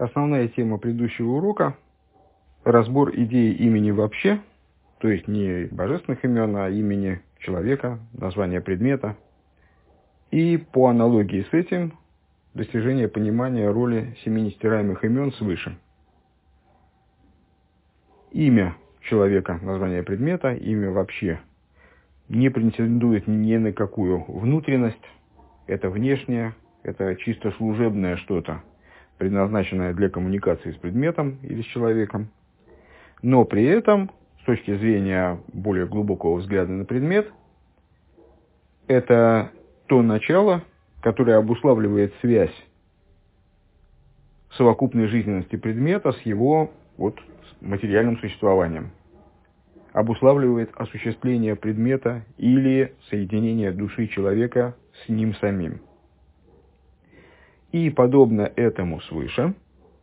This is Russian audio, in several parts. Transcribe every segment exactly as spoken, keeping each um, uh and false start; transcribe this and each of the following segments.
Основная тема предыдущего урока – разбор идеи имени вообще, то есть не божественных имен, а имени человека, названия предмета. И по аналогии с этим достижение понимания роли семи нестираемых имен свыше. Имя человека, название предмета, имя вообще не претендует ни на какую внутренность. Это внешнее, это чисто служебное что-то, предназначенное для коммуникации с предметом или с человеком. Но при этом, с точки зрения более глубокого взгляда на предмет, это то начало, которое обуславливает связь совокупной жизненности предмета с его вот, материальным существованием, обуславливает осуществление предмета или соединение души человека с ним самим. И подобно этому свыше,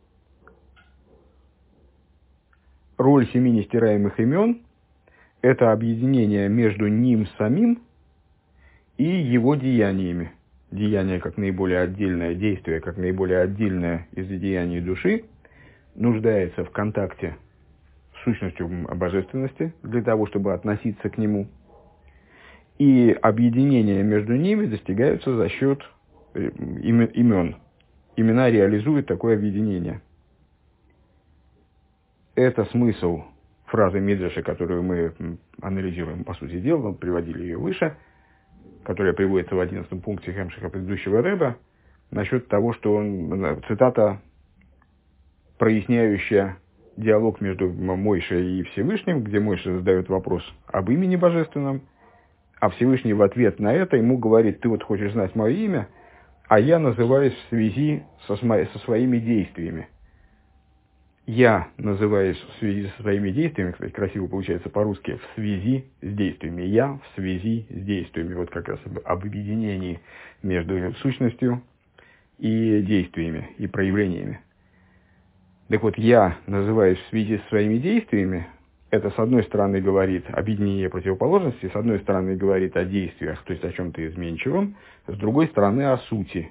роль семи нестираемых имен – это объединение между ним самим и его деяниями. Деяние как наиболее отдельное, действие как наиболее отдельное из деяний души нуждается в контакте с сущностью божественности для того, чтобы относиться к нему. И объединение между ними достигаются за счет имен. Имена реализуют такое объединение. Это смысл фразы Мидраша, которую мы анализируем, по сути дела, приводили ее выше, которая приводится в одиннадцатом пункте Хемшиха предыдущего Рэба, насчет того, что он, цитата, проясняющая диалог между Мойшей и Всевышним, где Мойша задает вопрос об имени божественном, а Всевышний в ответ на это ему говорит: ты вот хочешь знать мое имя, а я называюсь в связи со, со своими действиями. Я называюсь в связи со своими действиями, кстати, красиво получается по-русски, в связи с действиями. Я в связи с действиями. Вот как раз об, об объединении между сущностью и действиями, и проявлениями. Так вот, я называюсь в связи со своими действиями. Это, с одной стороны, говорит объединение противоположностей, с одной стороны, говорит о действиях, то есть о чем-то изменчивом, с другой стороны, о сути.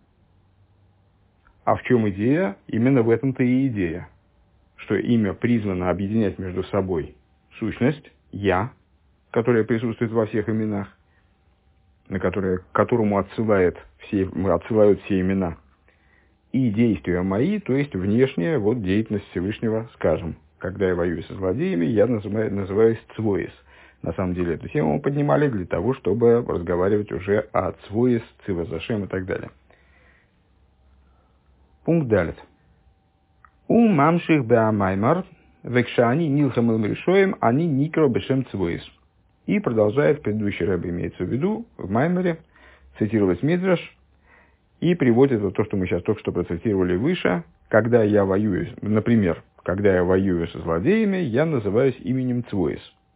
А в чем идея? Именно в этом-то и идея. Что имя призвано объединять между собой сущность, я, которая присутствует во всех именах, на которое, к которому отсылает все, отсылают все имена, и действия мои, то есть внешняя вот, деятельность Всевышнего, скажем. Когда я воюю со злодеями, я называю, называюсь цвоис. На самом деле эту тему мы поднимали для того, чтобы разговаривать уже о цвоис, цивазашем и так далее. Пункт далит. У мамших беамаймар, векшани нилхамил решоем, они никро бешем цвоис. И продолжает, предыдущий рэб имеется в виду, в Маймере, цитировать Мидраш, и приводит вот то, что мы сейчас только что процитировали выше. Когда я воюю, например, когда я воюю со злодеями, я называюсь именем Цвоис.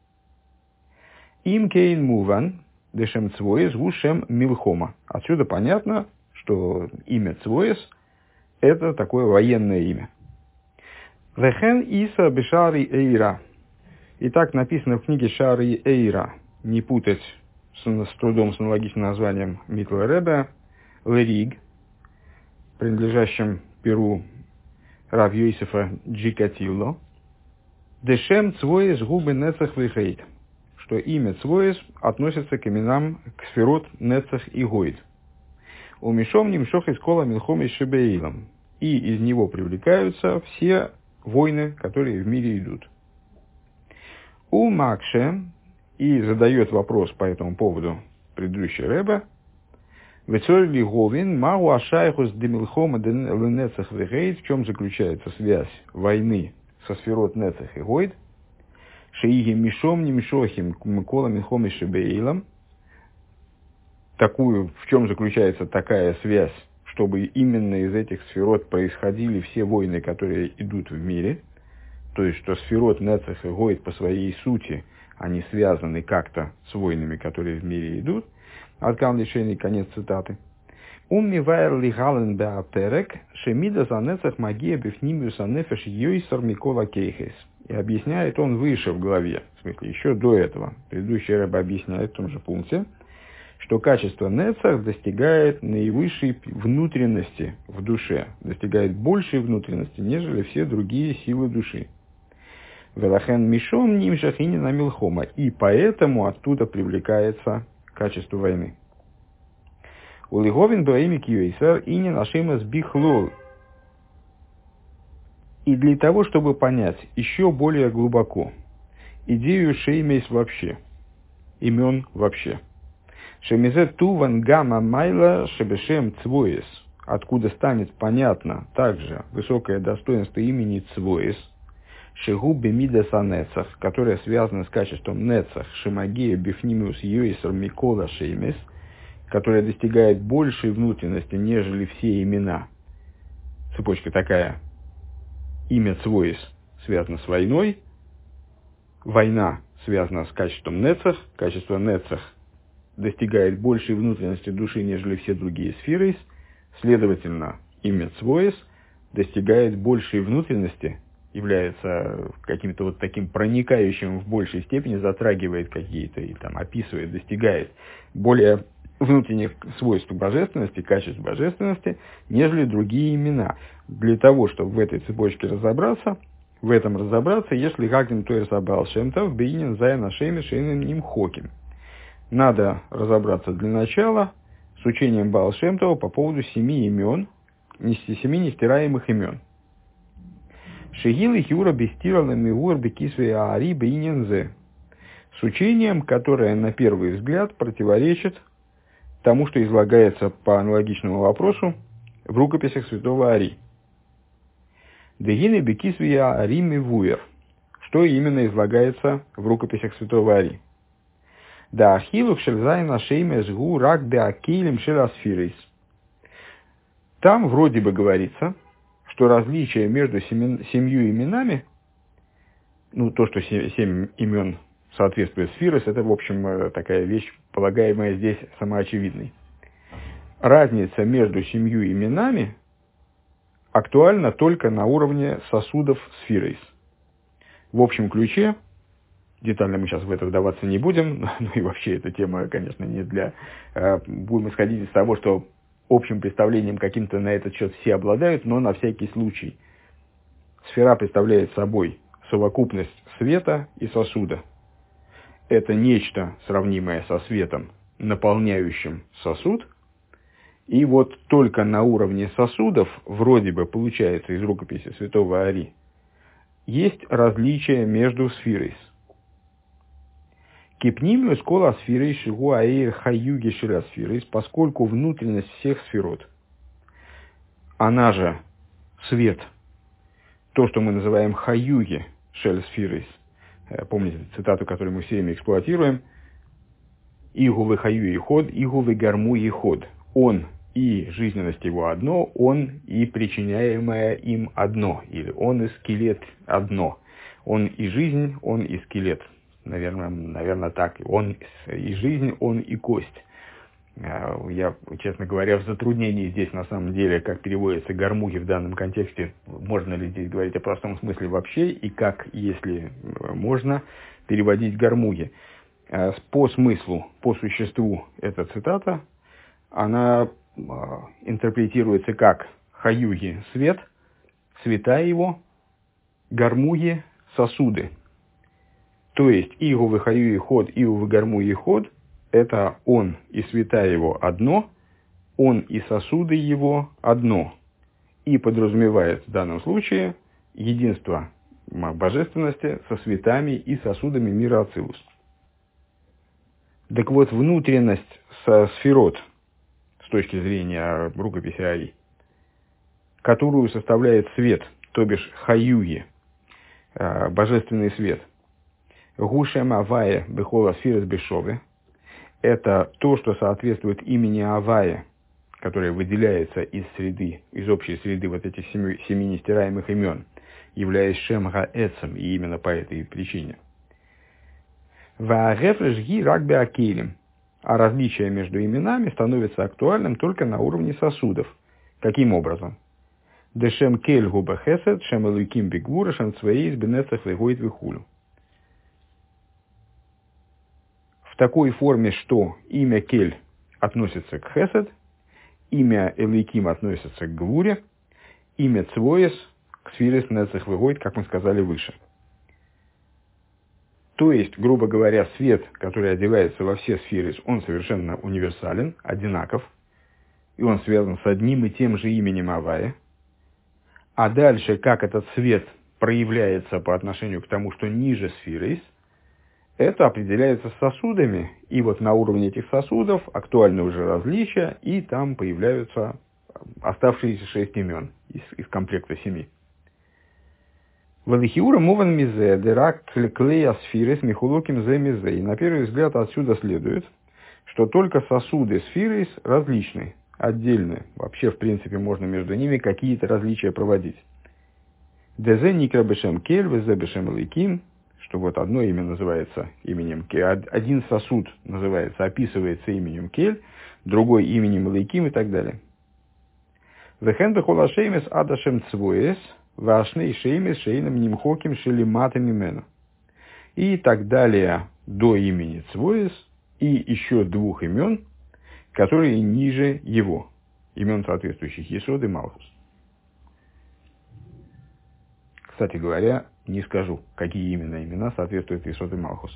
Им кейн муван, дешем Цвоис, гушем милхома. Отсюда понятно, что имя Цвоис – это такое военное имя. Вехен Иса Бешари Эйра. И так написано в книге Шари Эйра, не путать с, с трудом с аналогичным названием Митла Ребе, Лериг, принадлежащим перу Рав Йосефа Джикатило, Дешем Цвоис губы Нецах Вихейт, что имя Цвоис относится к именам к сферот Нецах и Гойд. У Мишом Нимшох из Кола Милхом и Шебеилом. И из него привлекаются все войны, которые в мире идут. У Макше, и задает вопрос по этому поводу предыдущий рэбе, в чем заключается связь войны со сферот Нецах и Гойд, шеиги мишом нимшохим микола милхом и шебеилом, такую, в чем заключается такая связь, чтобы именно из этих сферот происходили все войны, которые идут в мире, то есть, что сферот Нецах и Гойд по своей сути, они связаны как-то с войнами, которые в мире идут. Откам лишений, конец цитаты. Умми вайр лигален беаперек, шемида за Нецах магия бифнимиус анефеш йойсар микола кейхес. И объясняет он выше в главе, в смысле, еще до этого. Предыдущий рэб объясняет в том же пункте, что качество нецах достигает наивысшей внутренности в душе, достигает большей внутренности, нежели все другие силы души. Велахен мишом нимшах и на милхома, и поэтому оттуда привлекается качество войны. Улиговин баими кьюисар и не нашима сбихлол. И для того, чтобы понять еще более глубоко идею шеймейс вообще, имен вообще. Шемизе туван гамма майла шебешем цвоис, откуда станет понятно также высокое достоинство имени цвоис, шегу бемидас анецах, которое связано с качеством нецах, шемагея бифнимиус йойсер микола шеймес, которое достигает большей внутренности, нежели все имена. Цепочка такая. Имя цвоис связано с войной, война связана с качеством нецах, качество нецах достигает большей внутренности души, нежели все другие сферы, следовательно, имя цвоис достигает большей внутренности, является каким-то вот таким проникающим в большей степени, затрагивает какие-то, и там описывает, достигает более внутренних свойств божественности, качеств божественности, нежели другие имена. Для того, чтобы в этой цепочке разобраться, в этом разобраться, если Хагим Тойр Сабал Шемтов, Бейнин Зайна Шейми Шейнин Ним Хоким. Надо разобраться для начала с учением Баал Шем Това по поводу семи имен, семи нестираемых имен. Шегилы Хюра Бестирала Мигур Бекисве Аари Бейнин Зе. С учением, которое на первый взгляд противоречит тому, что излагается по аналогичному вопросу в рукописях святого Ари. Дегины бекисвия Ари мивуэр. Что именно излагается в рукописях святого Ари? Да ахилук шельзайна шеймес гу рак де акилем шеласфирейс. Там вроде бы говорится, что различие между семи, семью именами, ну то, что семь, семь имен соответствует сфирос, это, в общем, такая вещь, полагаемая здесь самоочевидной. Разница между семью именами актуальна только на уровне сосудов сфирос. В общем ключе, детально мы сейчас в это вдаваться не будем, ну и вообще эта тема, конечно, не для... Будем исходить из того, что общим представлением каким-то на этот счет все обладают, но на всякий случай. Сфера представляет собой совокупность света и сосуда. Это нечто, сравнимое со светом, наполняющим сосуд. И вот только на уровне сосудов, вроде бы получается из рукописи святого Ари, есть различия между сфирой. Кипнимиус кола сфирой шигу аэйр хаюги шира сфирой, поскольку внутренность всех сферот, она же свет, то, что мы называем хаюги шель сфирой. Помните цитату, которую мы все время эксплуатируем? «Игувы хаю и ход, игувы гарму и ход». Он и жизненность его одно, он и причиняемое им одно. Или он и скелет одно. Он и жизнь, он и скелет. Наверное, наверное так. Он и жизнь, он и кость. Я, честно говоря, в затруднении здесь на самом деле, как переводятся гармуги в данном контексте, можно ли здесь говорить о простом смысле вообще, и как, если можно, переводить гармуги. По смыслу, по существу эта цитата, она интерпретируется как хаюги – свет, цвета его, гармуги – сосуды. То есть, игувы хаюги ход, игувы гармуги ход – это он и света его одно, он и сосуды его одно. И подразумевает в данном случае единство божественности со светами и сосудами мира Ацилус. Так вот, внутренность со сферот, с точки зрения рукописи Ари, которую составляет свет, то бишь хаюги, божественный свет, гушем авая бехола сфирос бешове, это то, что соответствует имени Авая, которое выделяется из среды, из общей среды вот этих семи, семи нестираемых имен, являясь Шем Гаэцем, и именно по этой причине. Ваагефреш ги ракби акелем. А различие между именами становится актуальным только на уровне сосудов. Каким образом? Дешем кель губа хесед, шем элуиким бигвура, шем цвеис бенецах легойт вихулю. В такой форме, что имя Кель относится к хесед, имя Элейким относится к гвуре, имя Цвоес к сфирис нецех вегойд, как мы сказали выше. То есть, грубо говоря, свет, который одевается во все сферы, он совершенно универсален, одинаков, и он связан с одним и тем же именем Авая. А дальше, как этот свет проявляется по отношению к тому, что ниже сферы, это определяется сосудами, и вот на уровне этих сосудов актуальны уже различия, и там появляются оставшиеся шесть имен из, из комплекта семи. Валихиура мован мизе дерак клея сфирис михулоким зе мизе. И на первый взгляд отсюда следует, что только сосуды сфирис различны, отдельны. Вообще, в принципе, можно между ними какие-то различия проводить. Дезе никра бешем кель, везе бешем элейким, что вот одно имя называется именем кель, один сосуд называется, описывается именем кель, другой именем элейким и так далее. Вехен бехола шеймес адашем цвоес, вашны шеймес шейном нимхоким шелиматами мену. И так далее до имени цвоес и еще двух имен, которые ниже его, имен соответствующих Есод и Малхус. Кстати говоря, не скажу, какие именно имена соответствуют Есод и Малхус.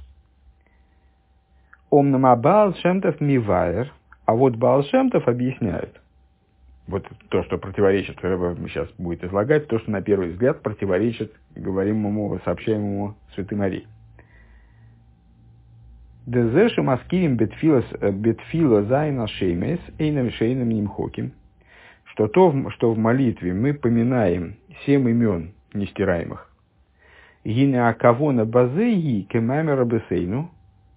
Омнама Баал Шемтов Мивайер, а вот Баал Шемтов объясняет, вот то, что противоречит, Рэбе сейчас будет излагать, то, что на первый взгляд противоречит говоримому, сообщаемому Святой Марии. Дезеши маскирим бетфила зайна шеймес эйнам шейнам нимхоким, что то, что в молитве мы поминаем семь имен нестираемых. Гине акавона базеи кемамера бесейну.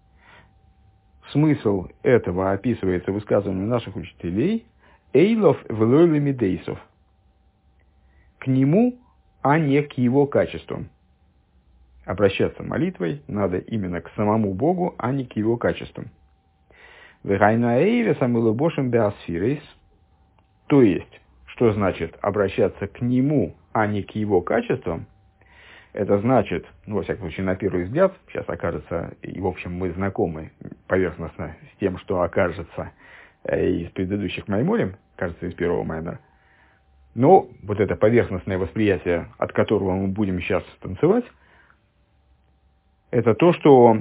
Смысл этого описывается высказыванием наших учителей. Эйлов влойли мидейсов. К нему, а не к его качествам. Обращаться молитвой надо именно к самому Богу, а не к его качествам. То есть, что значит обращаться к нему, а не к его качествам? Это значит, ну, во всяком случае, на первый взгляд, сейчас окажется, и в общем мы знакомы поверхностно с тем, что окажется из предыдущих майморим, кажется, из первого маймора. Но вот это поверхностное восприятие, от которого мы будем сейчас танцевать, это то, что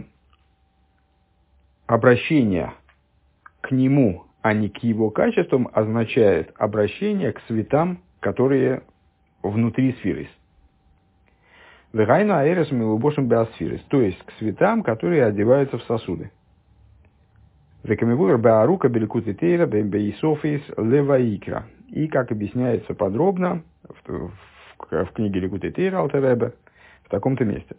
обращение к нему, а не к его качествам, означает обращение к светам, которые внутри сферис. Вегайна аэрес милубошим беасфирис, то есть к светам, которые одеваются в сосуды. Векамивур беарука беликуты тейра бейсофис леваикра. И, как объясняется подробно в, в, в книге Ликутей Тейра Алтер Ребе, в таком-то месте.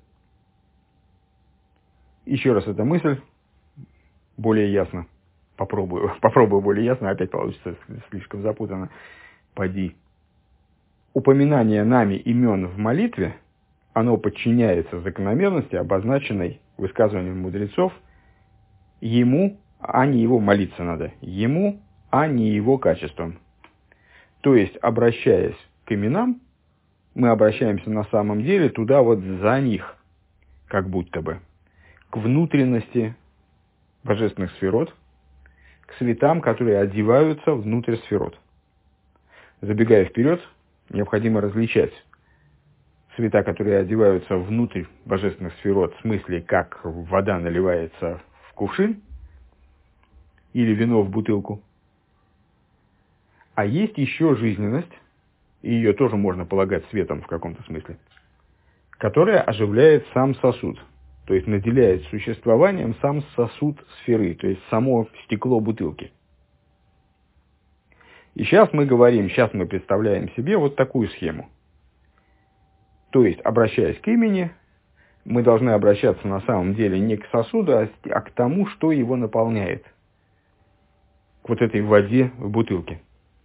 Еще раз эта мысль более ясно. Попробую, попробую более ясно, опять получится слишком запутанно. Поди. Упоминание нами имен в молитве, оно подчиняется закономерности, обозначенной высказыванием мудрецов, ему, а не его молиться надо, ему, а не его качествам. То есть, обращаясь к именам, мы обращаемся на самом деле туда вот за них, как будто бы, к внутренности божественных сферот, к светам, которые одеваются внутрь сферот. Забегая вперед, необходимо различать света, которые одеваются внутрь божественных сферот, в смысле, как вода наливается в кувшин или вино в бутылку. А есть еще жизненность, и ее тоже можно полагать светом в каком-то смысле, которая оживляет сам сосуд, то есть наделяет существованием сам сосуд сферы, то есть само стекло бутылки. И сейчас мы говорим, сейчас мы представляем себе вот такую схему. То есть, обращаясь к имени, мы должны обращаться на самом деле не к сосуду, а к тому, что его наполняет. К вот этой воде в бутылке.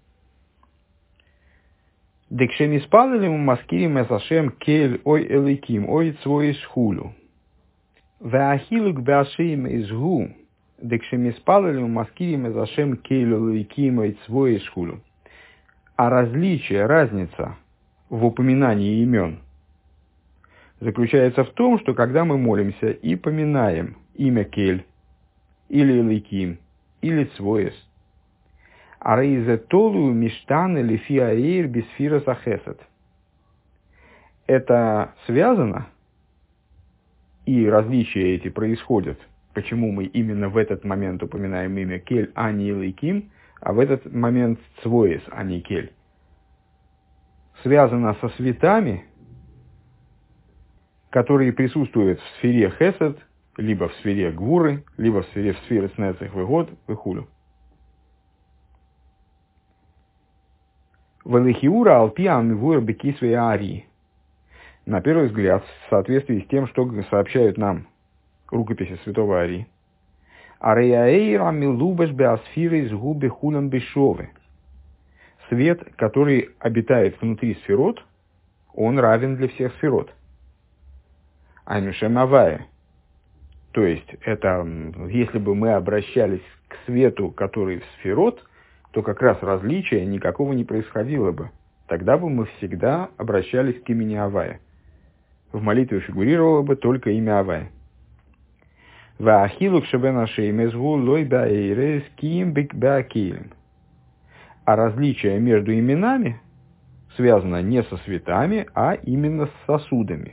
Декшеми спалили мы маскирим эсашем кель ой эликим ой цвой схулю. Веахилук беашим изгу. Декшеми спалили мы маскирим эсашем кель эликим ой цвой схулю. А различие, разница в упоминании имен заключается в том, что когда мы молимся и поминаем имя Кель, или Эликим, или Цвоес, Арейзе толу миштан или фиаэйр бисфира сахесет. Это связано, и различия эти происходят. Почему мы именно в этот момент упоминаем имя Кель, а не Элейким, а в этот момент Цвоес, а не Кель. Связано со светами, которые присутствуют в сфере Хесед, либо в сфере Гвуры, либо в сфере, в сфере Снецех Вегод, Вехулю. Велихиура алпиам вуэр бекисвей арии. На первый взгляд, в соответствии с тем, что сообщают нам рукописи святого Арии. Ареяэйра милубеш беасфиры из губы хулем бешовы. Свет, который обитает внутри сферот, он равен для всех сферот. Айнушем авая. То есть, это, если бы мы обращались к свету, который в сферот, то как раз различия никакого не происходило бы. Тогда бы мы всегда обращались к имени Авая. В молитве фигурировало бы только имя Авая. А различие между именами связано не со светами, а именно с сосудами.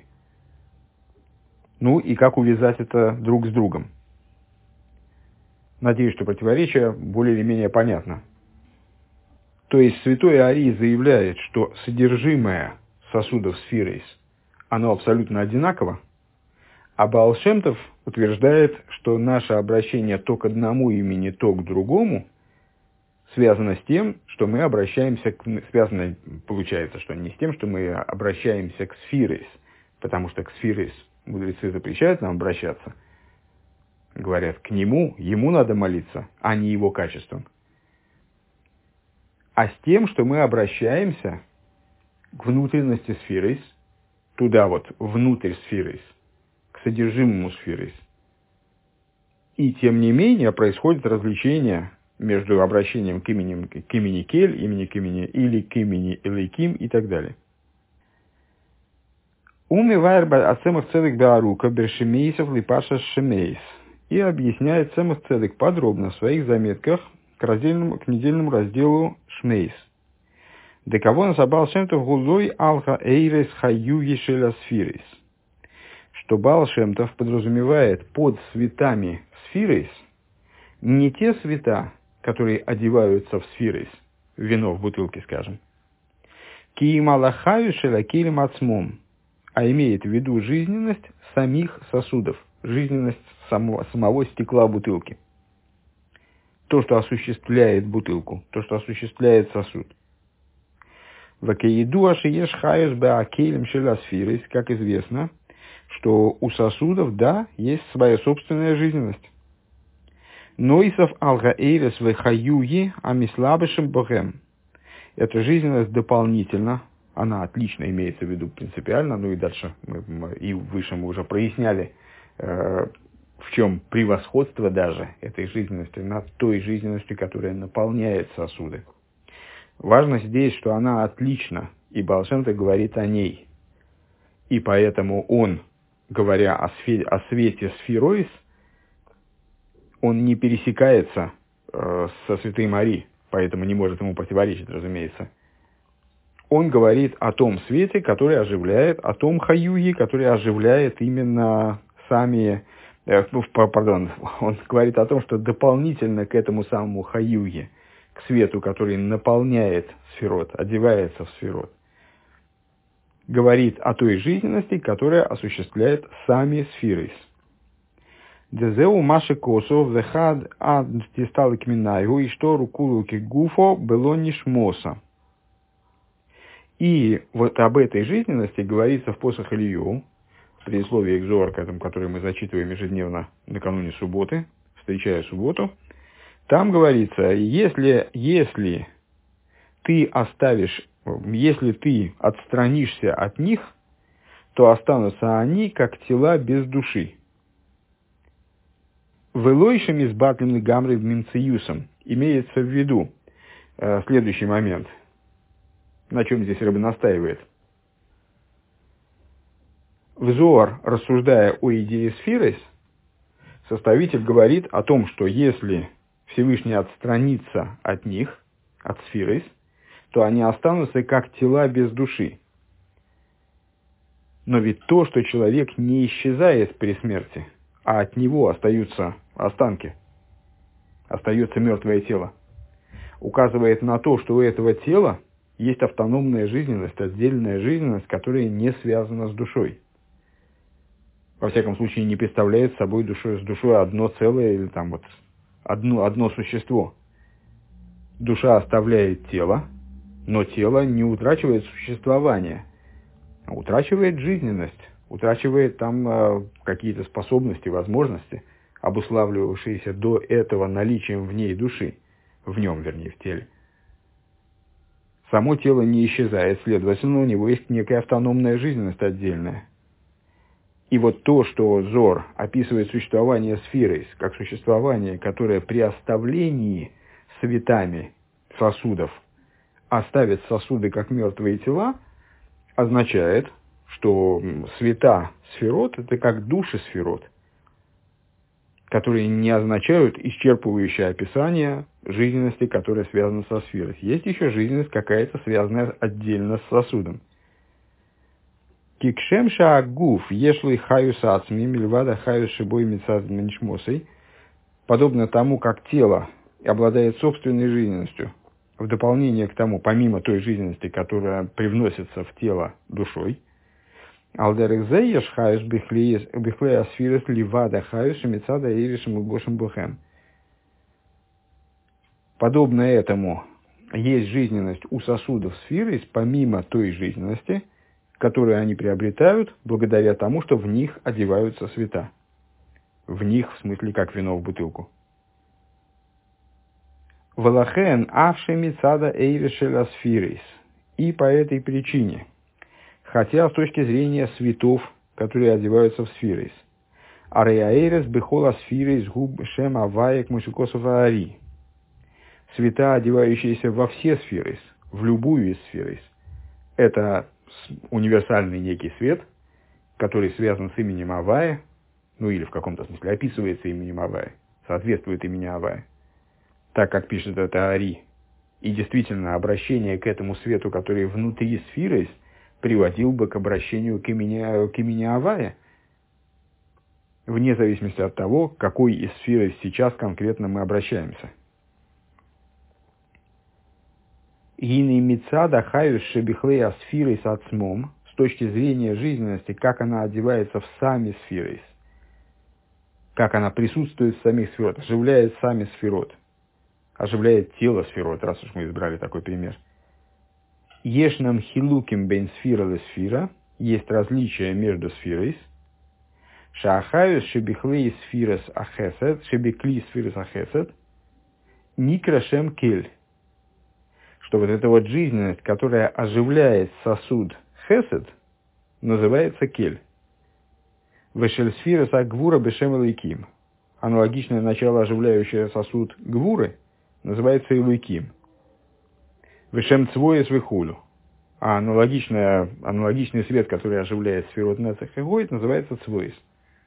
Ну и как увязать это друг с другом? Надеюсь, что противоречие более или менее понятно. То есть святой Арий заявляет, что содержимое сосудов сфирейс, оно абсолютно одинаково, а Баал Шем Тов утверждает, что наше обращение то к одному имени, то к другому связано с тем, что мы обращаемся к... Связано, получается, что не с тем, что мы обращаемся к сфирейс, потому что к сфирейс мудрецы запрещают нам обращаться. Говорят, к нему, ему надо молиться, а не его качествам. А с тем, что мы обращаемся к внутренности сфирейс, туда вот, внутрь сфирейс, к содержимому сфирейс. И тем не менее происходит различение между обращением к имени, к имени Кель, имени к имени или к имени Элейким и так далее. Уми вайрба ацемах цедек беарука бершемейсов липаша шемейс. И объясняет Цемах Цедек подробно в своих заметках к, раздельному, к недельному разделу Шмейс. Декавон забал Шем Тов гулой алха эйрес хаюги шелясфирис. Что Баал Шем Тов подразумевает под светами сфирис не те света, которые одеваются в сфирис, вино в бутылке, скажем, киималахаю шелякилем ацмом, а имеет в виду жизненность самих сосудов, жизненность самого, самого стекла бутылки. То, что осуществляет бутылку, то, что осуществляет сосуд. Как известно, что у сосудов, да, есть своя собственная жизненность. Нойсов алгаэйрес вэхаюги амислабышем богем. Эта жизненность дополнительно, она отлично имеется в виду принципиально, ну и дальше мы, мы, и выше мы уже проясняли, э, в чем превосходство даже этой жизненности над той жизненностью, которая наполняет сосуды. Важно здесь, что она отлична, и Баал Шем Тов говорит о ней. И поэтому он, говоря о, сфе, о свете сфиройс, он не пересекается э, со святой Марией, поэтому не может ему противоречить, разумеется. Он говорит о том свете, который оживляет, о том хаюги, который оживляет именно сами... Э, ну, пардон, он говорит о том, что дополнительно к этому самому хаюги, к свету, который наполняет сферот, одевается в сферот, говорит о той жизненности, которая осуществляет сами сфирис. Дезеу маши косов зехад ад тисталик минайгу и что рукулуки гуфо было нишмоса. И вот об этой жизненности говорится в посох Илью, в предисловии к Зоар, который мы зачитываем ежедневно накануне субботы, встречая субботу. Там говорится, если, если ты оставишь, если ты отстранишься от них, то останутся они, как тела без души. Велойшем из батлин гамры минциюсом имеется в виду э, следующий момент, на чем здесь Ребе настаивает. В Зоар, рассуждая о идее сфирис, составитель говорит о том, что если Всевышний отстранится от них, от сфирис, то они останутся как тела без души. Но ведь то, что человек не исчезает при смерти, а от него остаются останки, остается мертвое тело, указывает на то, что у этого тела есть автономная жизненность, отдельная жизненность, которая не связана с душой. Во всяком случае, не представляет собой душой, с душой одно целое или там вот одно, одно существо. Душа оставляет тело, но тело не утрачивает существование, а утрачивает жизненность, утрачивает там э, какие-то способности, возможности, обуславливавшиеся до этого наличием в ней души, в нем, вернее, в теле. Само тело не исчезает, следовательно, у него есть некая автономная жизненность отдельная. И вот то, что Зор описывает существование сферы как существование, которое при оставлении светами сосудов оставит сосуды как мертвые тела, означает, что света сферот – это как души сферот, которые не означают исчерпывающее описание жизненности, которая связана со сферой. Есть еще жизненность какая-то, связанная отдельно с сосудом. Кикшем шаагуф ешлый хаюс ацми мильвада хаюс шибой мицад меньшмосой, подобно тому, как тело обладает собственной жизненностью, в дополнение к тому, помимо той жизненности, которая привносится в тело душой, алдерекзе еш хаюс бихлея сфирес ливада хаюс мицада иришем убошем бухем. Подобно этому есть жизненность у сосудов сферы, помимо той жизненности, которые они приобретают благодаря тому, что в них одеваются света. В них, в смысле, как вино в бутылку. Валахен авшеми цада эйвешеля сфирис. И по этой причине, хотя с точки зрения светов, которые одеваются в сфирис, ареаэрес бехола сфирис губ шем аваек мусикосова ари. Света, одевающиеся во все сферис, в любую из сферис, это универсальный некий свет, который связан с именем Авая, ну или в каком-то смысле описывается именем Авая, соответствует имени Авая, так как пишет это Ари. И действительно, обращение к этому свету, который внутри сферы, приводил бы к обращению к имени, к имени Авая, вне зависимости от того, к какой из сфер сейчас конкретно мы обращаемся. Гины мицада хаюс шебихлея сфирис ацмом, с точки зрения жизненности, как она одевается в сами сфирис, как она присутствует в самих сферот, оживляет сами сферот, оживляет тело сферот, раз уж мы избрали такой пример. Ешнам хилуким бен сфира ле сфира, есть различия между сфирис. Шахаюс шебихлея сфирис ахесет, шебикли сфирис ахесет, никрашем кель. Что вот эта вот жизненность, которая оживляет сосуд хесед, называется кель. Вешельсфирес агвура бешем элейким. Аналогичное начало, оживляющее сосуд гвуры, называется элейким. Вешем цвоес вихулю. А аналогичный свет, который оживляет сферот нецах и гоит, называется цвоес.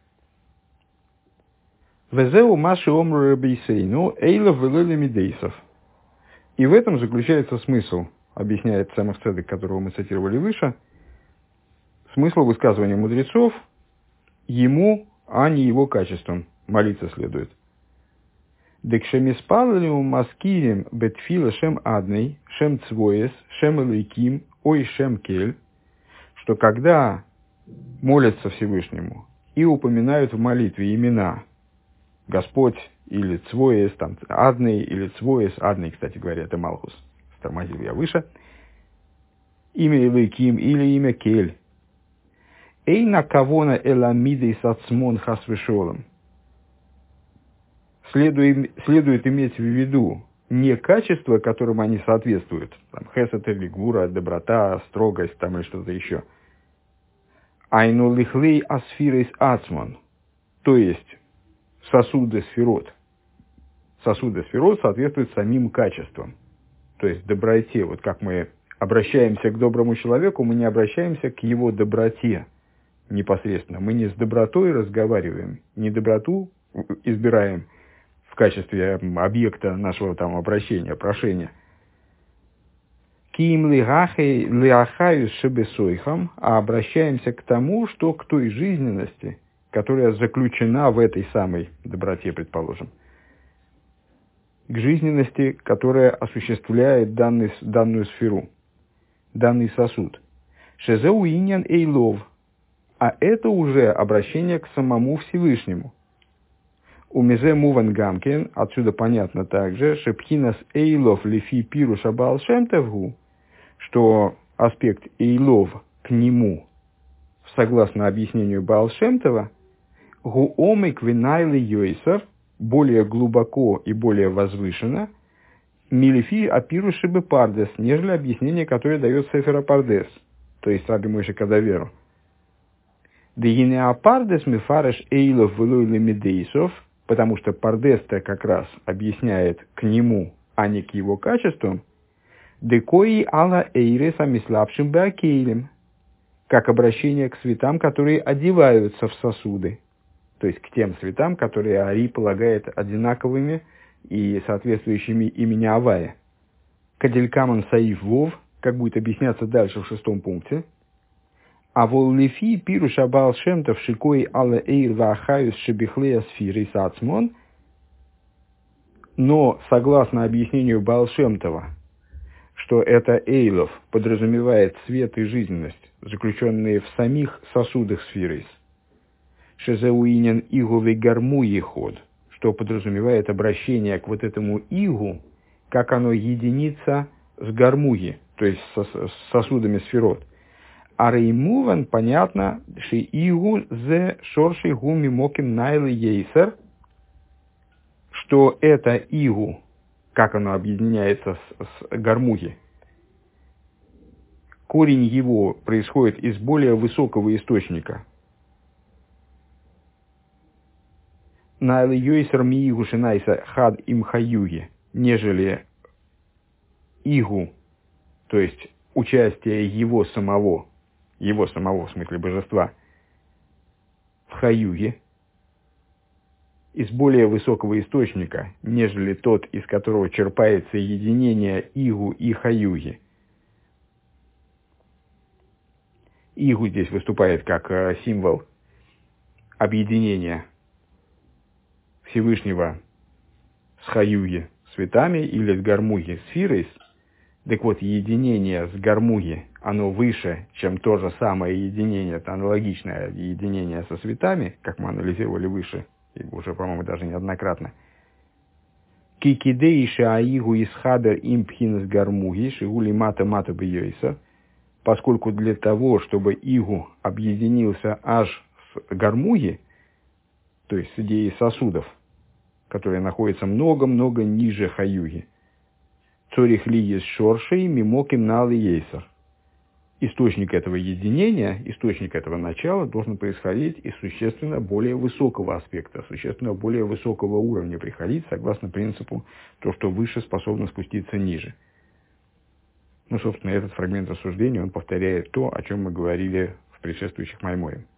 Везеу маши омру рабейсейну эйла велели мидейсов. И в этом заключается смысл, объясняет Цемах Цедек, которого мы цитировали выше, смысл высказывания мудрецов ему, а не его качеством. Молиться следует. Декшемиспалалиум маскирим бетфила шем адный, шем цвоес, шем элейким, ой шем кель, что когда молятся Всевышнему и упоминают в молитве имена Господь или Цвоес, там, Адный или Цвоес, Адный, кстати говоря, это Малхус, стормозил я выше, имя Элейким или имя Кель. Эйна кавона эламидей сацмон хасвешолом. Следует, следует иметь в виду не качество, которым они соответствуют, там, хесед или гвура, доброта, строгость, там, или что-то еще, айну лихлей асфирейс ацмон, то есть сосуды сферот. Сосуды сферот соответствуют самим качествам, то есть доброте. Вот как мы обращаемся к доброму человеку, мы не обращаемся к его доброте непосредственно. Мы не с добротой разговариваем, не доброту избираем в качестве объекта нашего там обращения, прошения, Ким лиахаю шебесойхам, а обращаемся к тому, что к той жизненности, которая заключена в этой самой доброте, предположим, к жизненности, которая осуществляет данный, данную сферу, данный сосуд. Шезеу иньян эйлов, а это уже обращение к самому Всевышнему. У мезе муван гамкен, отсюда понятно также, шепхинас эйлов лифи пиру шабал шемтевгу, что аспект эйлов к нему, согласно объяснению Баал Шем-Това, гу омик винайли йойсер, более глубоко и более возвышенно, милифи апиру шибы пардес, нежели объяснение, которое дает Сефер Пардес, то есть Раби Мойше Кадавер. Дегине апардес мифареш эйлов вылуйли медейсов, потому что Пардес-то как раз объясняет к нему, а не к его качествам, декои ала эйрес амиславшим беакейлем, как обращение к цветам, которые одеваются в сосуды, то есть к тем цветам, которые Ари полагает одинаковыми и соответствующими имени Авая. Каделькаман саиф вов, как будет объясняться дальше в шестом пункте. А вол лифи пиру шабал шемтов шикой ала эйр вахаюс шебихлея сфиры сацмон, но согласно объяснению Баал Шем-Това, что это эйлов подразумевает свет и жизненность, заключенные в самих сосудах сфирис. Шезеуинен игувы гармуи ход, что подразумевает обращение к вот этому игу, как оно единится с гармуи, то есть со, с сосудами сферот. А реймуван, понятно, ши игу зе шорши гуми моким найлы ейсер, что это игу, как оно объединяется с, с гармуги. Корень его происходит из более высокого источника. Найлы йойсер ми игу шинайса хад им хаюги, нежели игу, то есть участие его самого, его самого, в смысле божества, в хаюге, из более высокого источника, нежели тот, из которого черпается единение игу и хаюги. Игу здесь выступает как символ объединения Всевышнего с хаюги, светами, или с гармуги, сфирой. Так вот, единение с гармуги, оно выше, чем то же самое единение, это аналогичное единение со светами, как мы анализировали выше, и уже, по-моему, даже неоднократно. Кикидейши аигу из хадер импхин с гармуги, шигули мата мата бьёйса, поскольку для того, чтобы игу объединился аж с гармуги, то есть с идеей сосудов, которые находятся много-много ниже хаюги, цорих ли есть шоршей мимоким нал ейсер. Источник этого единения, источник этого начала должен происходить из существенно более высокого аспекта, существенно более высокого уровня приходить, согласно принципу, то, что выше способно спуститься ниже. Ну, собственно, этот фрагмент рассуждения, он повторяет то, о чем мы говорили в предшествующих майморах.